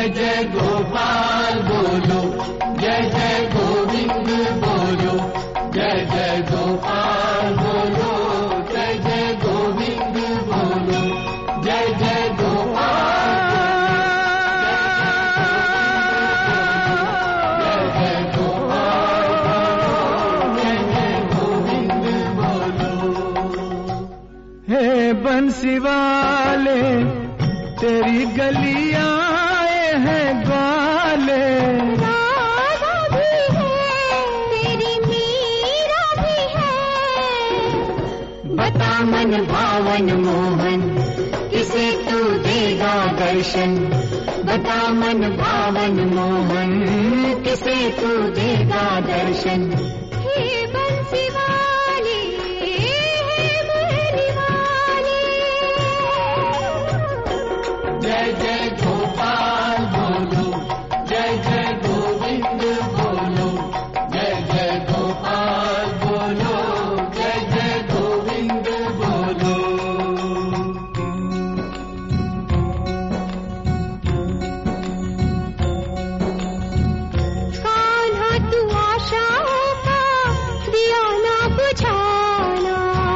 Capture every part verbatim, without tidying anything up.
जय जय गोपाल बोलो, जय जय गोविंद बोलो, जय जय गोपाल बोलो, जय जय गोविंद बोलो, जय जय गोपाल, जय जय गोपाल बोलो, जय जय गोविंद बोलो। हे बंसी वाले तेरी गलियां आए हैं ग्वाले, राधा भी है तेरी मीरा भी है। बता मन भावन मोहन किसे तू देगा दर्शन, बता मन भावन मोहन किसे तू देगा दर्शन। हे बंसी वाले, हे मुरली वाले, जय जय गोपाल बोलो, जय जय गोविंद बोलो, जय जय गोपाल बोलो, जय जय गोविंद बोलो। कान्हा तू आशाओं का दिया ना बुझाना,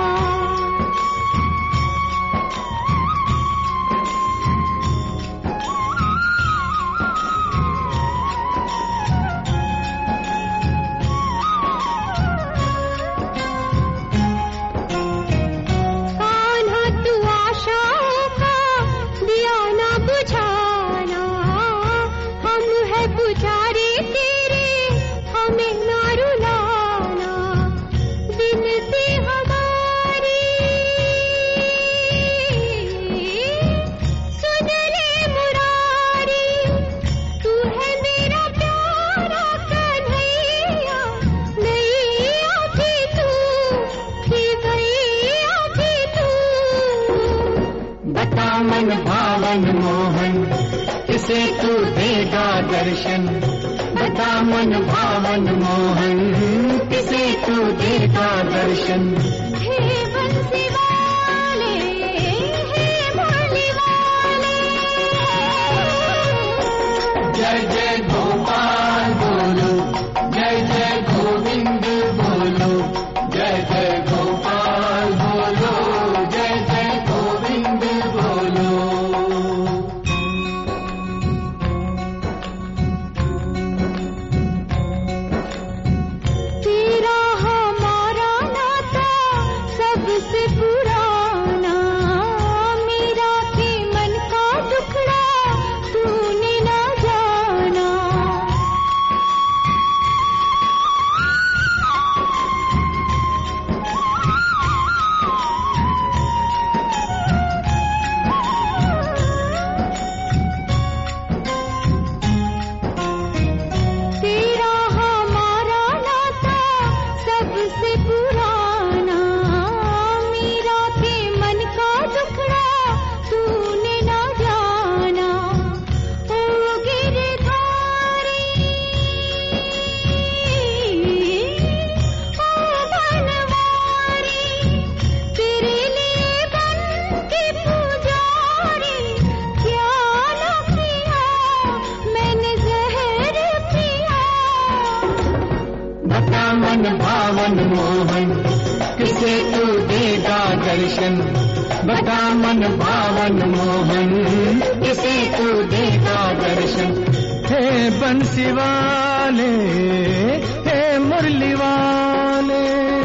कान्हा तू आशाओं का दिया ना बुझाना। हम है पुजारी तेरे, हमें ना रुलाना। विनती हमारी सुन ले मुरारी, तू है मेरा प्यारा कन्हैया। नैया भी तू, थी गैया भी तू। बता मन भावन मोहन किसे तू देगा दर्शन, बता मन भावन मोहन किसे तू देगा दर्शन। हे बंसी वाले, हे मुरली वाले, जय जय गोपाल बोलो, जय जय गोविंद बोलो, जय जय गोपाल बोलो, जय जय गोविंद बोलो। तेरा हमारा नाता सबसे पुराना। मेरा के मन का दुखड़ा तूने ना जाना। तेरा हमारा नाता सबसे पुराना। मेरा के मन का दुखड़ा तूने ना जाना। ओ गिरधारी, ओ बनवारी, तेरे लिए बन के पुजारी। क्या ना किया मैंने जहर पिया। बता मन भावन मोहन किसे तू देगा दर्शन, बता मन भावन मोहन किसे तू देगा दर्शन। हे बंसी वाले, हे मुरली वाले,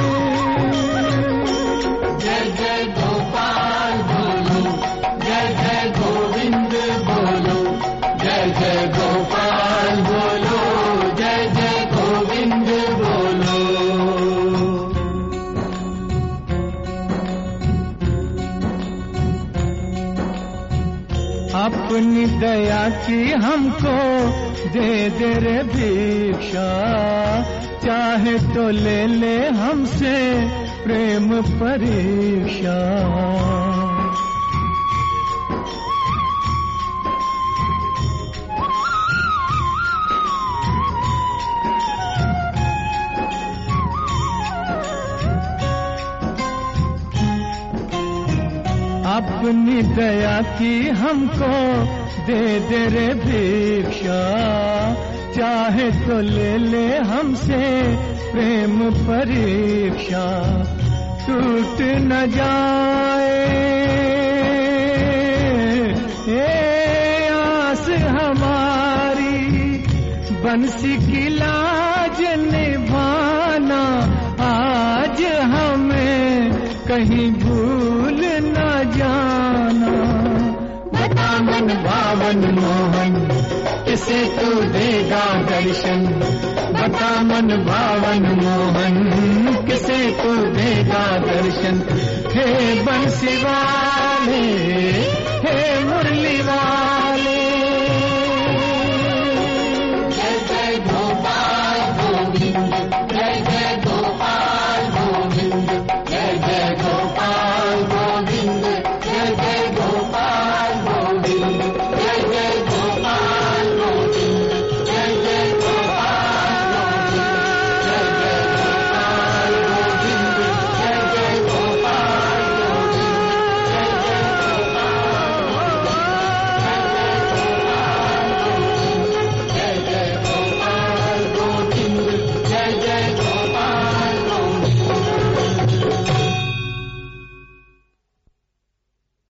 जय जय गोपाल बोलो, जय जय गोविंद बोलो, जय जय गोपाल बोलो, जय जय गोविंद बोलो। अपनी दया की हमको दे दे रे भिक्षा, चाहे तो ले ले हमसे प्रेम परीक्षा। अपनी दया की हमको दे दे रे भिक्षा, चाहे तो ले ले हमसे प्रेम परीक्षा, टूट न जाए ए आस हमारी, बंसी की लाज निभाना आज हमें कहीं भूल न जाना। बता मन भावन मोहन किसे तू देगा दर्शन, बता मन भावन मोहन किसे तू देगा दर्शन। हे बंसी वाले